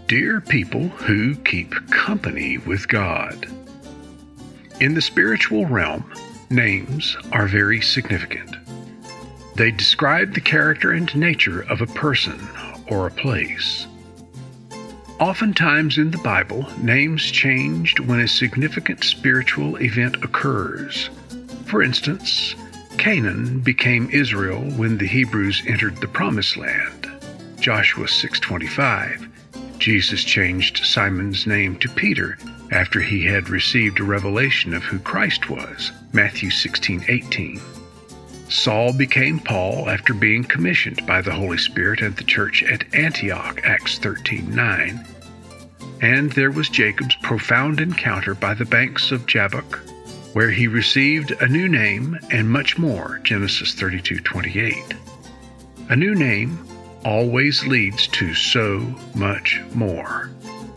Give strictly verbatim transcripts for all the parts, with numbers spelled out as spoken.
Dear people who keep company with God. In the spiritual realm, names are very significant. They describe the character and nature of a person or a place. Oftentimes in the Bible, names changed when a significant spiritual event occurs. For instance, Canaan became Israel when the Hebrews entered the Promised Land. Joshua six twenty-five. Jesus changed Simon's name to Peter after he had received a revelation of who Christ was. Matthew sixteen eighteen. Saul became Paul after being commissioned by the Holy Spirit and the church at Antioch. Acts thirteen nine. And there was Jacob's profound encounter by the banks of Jabbok, where he received a new name and much more. Genesis thirty-two twenty-eight. A new name always leads to so much more.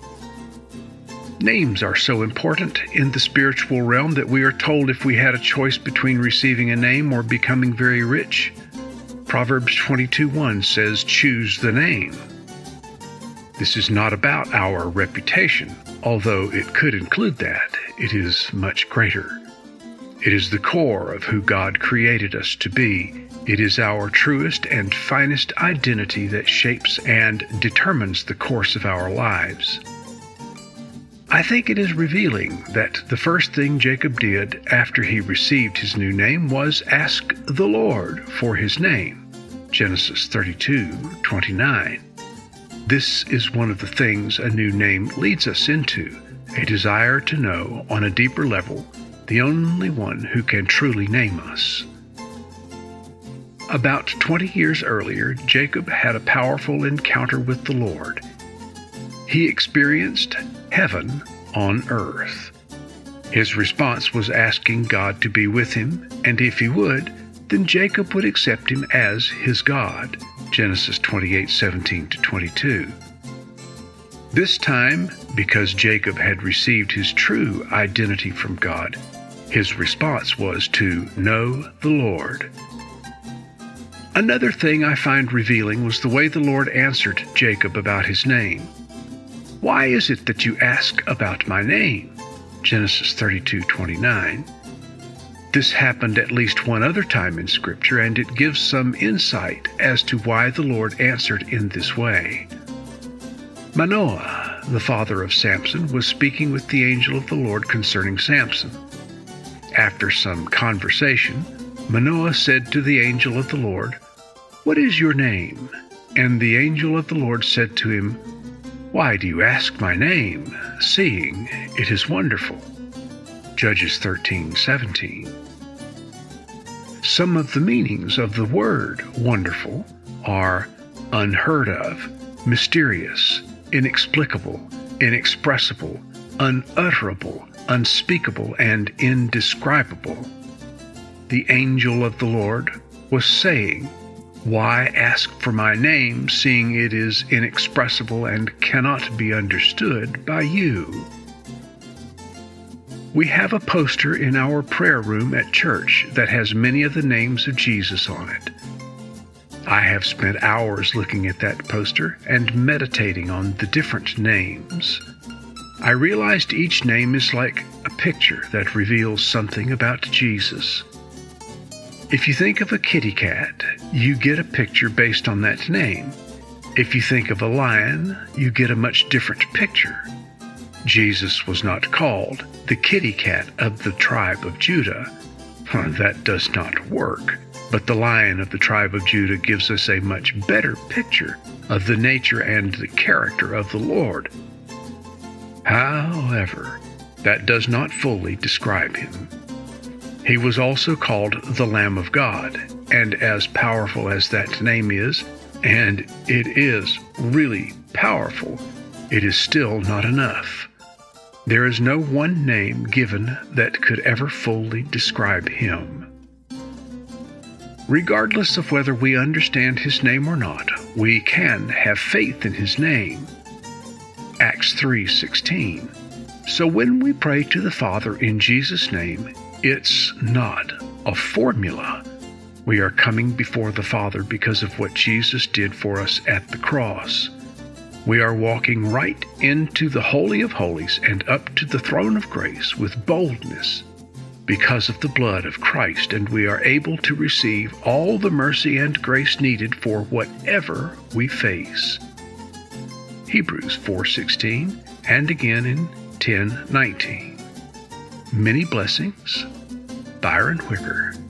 Names are so important in the spiritual realm that we are told if we had a choice between receiving a name or becoming very rich, Proverbs twenty-two one says, "Choose the name." This is not about our reputation, although it could include that. It is much greater. It is the core of who God created us to be. It is our truest and finest identity that shapes and determines the course of our lives. I think it is revealing that the first thing Jacob did after he received his new name was ask the Lord for his name. Genesis thirty-two twenty-nine. This is one of the things a new name leads us into, a desire to know on a deeper level the only one who can truly name us. About twenty years earlier, Jacob had a powerful encounter with the Lord. He experienced heaven on earth. His response was asking God to be with him, and if he would, then Jacob would accept him as his God. Genesis twenty-eight seventeen to twenty-two. This time, because Jacob had received his true identity from God, his response was to know the Lord. Another thing I find revealing was the way the Lord answered Jacob about his name. "Why is it that you ask about my name?" Genesis thirty-two twenty-nine. This happened at least one other time in Scripture, and it gives some insight as to why the Lord answered in this way. Manoah, the father of Samson, was speaking with the angel of the Lord concerning Samson. After some conversation, Manoah said to the angel of the Lord, "What is your name?" And the angel of the Lord said to him, "Why do you ask my name, seeing it is wonderful?" Judges thirteen seventeen. Some of the meanings of the word wonderful are unheard of, mysterious, inexplicable, inexpressible, unutterable, unspeakable, and indescribable. The angel of the Lord was saying, "Why ask for my name, seeing it is inexpressible and cannot be understood by you?" We have a poster in our prayer room at church that has many of the names of Jesus on it. I have spent hours looking at that poster and meditating on the different names. I realized each name is like a picture that reveals something about Jesus. If you think of a kitty cat, you get a picture based on that name. If you think of a lion, you get a much different picture. Jesus was not called the kitty cat of the tribe of Judah. That does not work. But the Lion of the tribe of Judah gives us a much better picture of the nature and the character of the Lord. However, that does not fully describe him. He was also called the Lamb of God, and as powerful as that name is, and it is really powerful, it is still not enough. There is no one name given that could ever fully describe him. Regardless of whether we understand his name or not, we can have faith in his name. Acts three sixteen. So when we pray to the Father in Jesus' name, it's not a formula. We are coming before the Father because of what Jesus did for us at the cross. We are walking right into the Holy of Holies and up to the throne of grace with boldness because of the blood of Christ, and we are able to receive all the mercy and grace needed for whatever we face. Hebrews four sixteen and again in ten nineteen. Many blessings. Byron Whicker.